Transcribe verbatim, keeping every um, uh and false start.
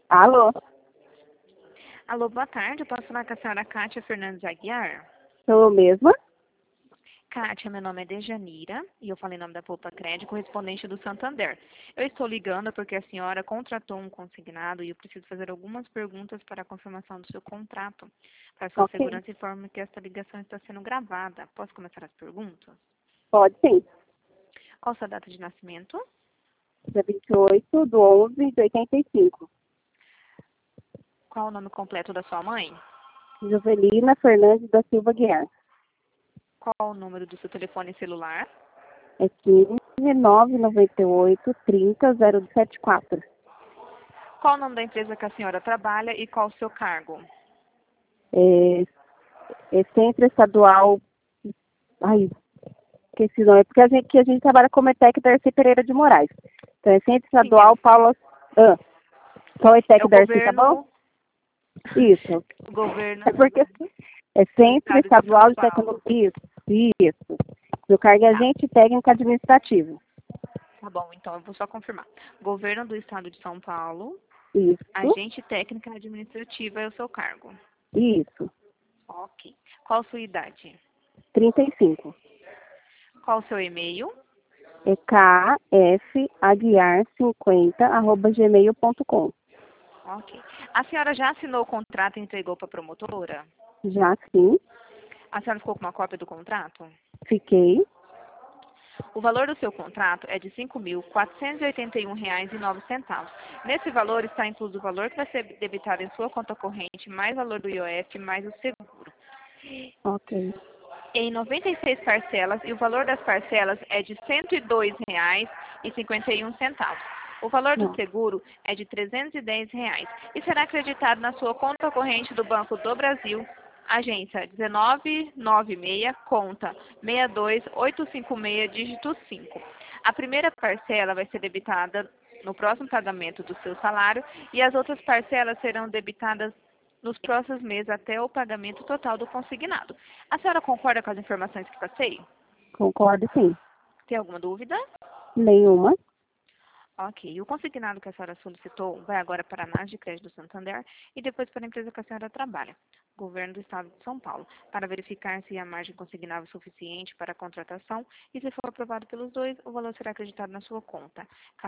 Alô? Alô, boa tarde. Eu posso falar com a senhora Kátia Fernandes Aguiar? Sou eu mesma? Kátia, meu nome é Dejanira e eu falei em nome da Poupa Crédito, correspondente do Santander. Eu estou ligando porque a senhora contratou um consignado e eu preciso fazer algumas perguntas para a confirmação do seu contrato. Para sua Ok. segurança, informo que esta ligação está sendo gravada. Posso começar as perguntas? Pode sim. Qual a sua data de nascimento? Dia vinte e oito de onze de oitenta e cinco. Qual o nome completo da sua mãe? Jovelina Fernandes da Silva Guiar. Qual o número do seu telefone celular? É quinze, nove noventa e oito, trinta, zero setenta e quatro. Qual o nome da empresa que a senhora trabalha e qual o seu cargo? É, é Centro Estadual... Ai, esqueci o nome. É porque a gente, que a gente trabalha como ETEC Darcy Pereira de Moraes. Então é Centro Sim, é, Estadual Paula... Ah, só é ETEC o Darcy, tá bom? governo, Isso. o governo É porque é do Centro Estado de São Estadual de Paulo. Tecnologia. Isso. Isso. Meu cargo é Tá, agente técnico administrativo. tá bom, então eu vou só confirmar. Governo do Estado de São Paulo, Isso. agente técnica administrativa é o seu cargo. Isso. Ok. Qual a sua idade? trinta e cinco. Qual o seu e-mail? É kfaguiar cinquenta arroba gmail ponto com. Ok. A senhora já assinou o contrato e entregou para a promotora? Já sim. A senhora ficou com uma cópia do contrato? Fiquei. O valor do seu contrato é de cinco mil quatrocentos e oitenta e um reais e nove centavos. Nesse valor está incluso o valor que vai ser debitado em sua conta corrente, mais valor do I O F, mais o seguro. Ok. Em noventa e seis parcelas, e o valor das parcelas é de cento e dois reais e cinquenta e um centavos. O valor do Não. seguro é de trezentos e dez reais e será acreditado na sua conta corrente do Banco do Brasil, agência um nove nove seis, conta seis dois oito cinco seis, dígito cinco. A primeira parcela vai ser debitada no próximo pagamento do seu salário e as outras parcelas serão debitadas nos próximos meses até o pagamento total do consignado. A senhora concorda com as informações que passei? Concordo sim. Tem alguma dúvida? Nenhuma. Ok. O consignado que a senhora solicitou vai agora para a análise de crédito do Santander e depois para a empresa que a senhora trabalha, Governo do Estado de São Paulo, para verificar se a margem consignável é suficiente para a contratação e se for aprovado pelos dois, o valor será acreditado na sua conta.